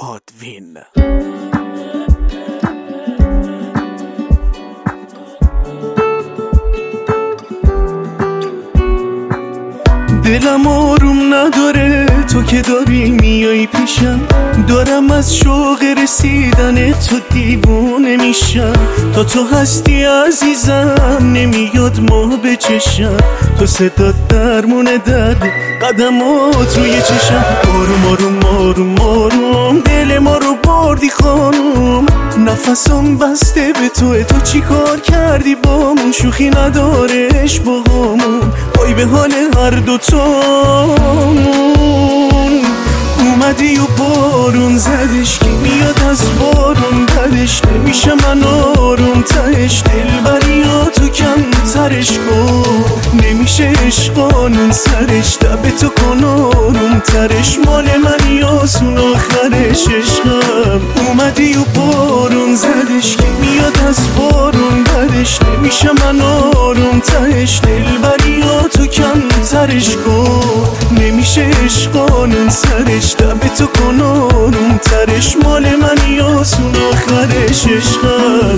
آدوین. دلم آروم نداره تو که داری میای پیشم، دارم از شوق رسیدن تو دیوونه میشم. تا تو هستی عزیزم نمیاد ماه به چشم، تو صدات درمون درد قدمات روی چشم. آروم آروم آروم آروم دل ما رو بردی خانوم، نفسم بسته به تو چی کار کردی بامون؟ شوخی ندارش باهامون، وای به حال هر دوتامون. اومدی و بارون زدش که میاد از بارون بدش، نمیشه من آروم تهش دلبریاتو کم ترش کن، نمیشه عشقانون سرش دب تو کن آروم ترش، مال من یاسون آخرش عشقم. اومدی و بارون زدش که میاد از بارون بدش، نمیشه من آروم تهش دلبریاتو کم ترش کن، نمیشه عشقانون سرش دب تو کن آروم ترش، مال من یاسون آخرش عشقم.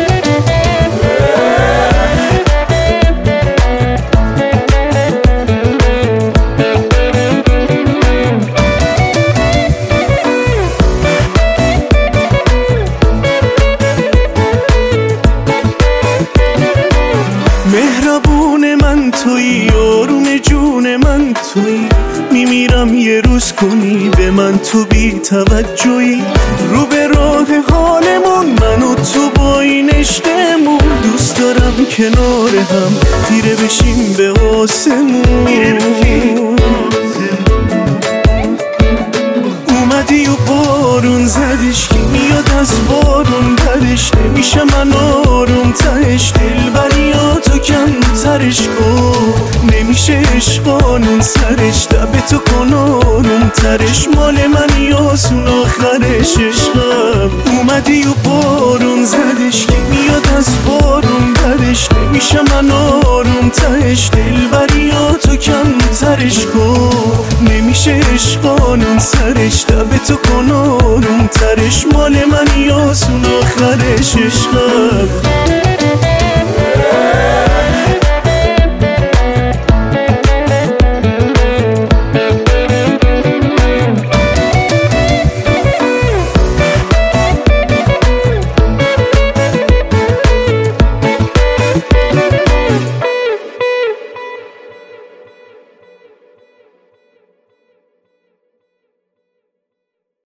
مهربون من تویی، آروم جون من تویی، میمیرم یه روز کنی به من تو بی توجهی. رو به راه حالمون من و تو با این عشقمون، دوست دارم کنار هم تیره بشیم به آسمون. اومدی و بارون زدش که میاد از بارون بدش، نمیشه من آروم تهش دلبریاتو کم ترش کن، نمیشه عشقانون سرش دب تو کن آروم ترش، مال من یاسون آخرش عشقم. اومدی و بارون زدش که میاد از بارون بدش، نمیشه من آروم تهش دلبریاتو کم ترش کن، نمیشه عشقانون سرش دب تو کن آروم ترش، مال من یاسون آخرش عشقم.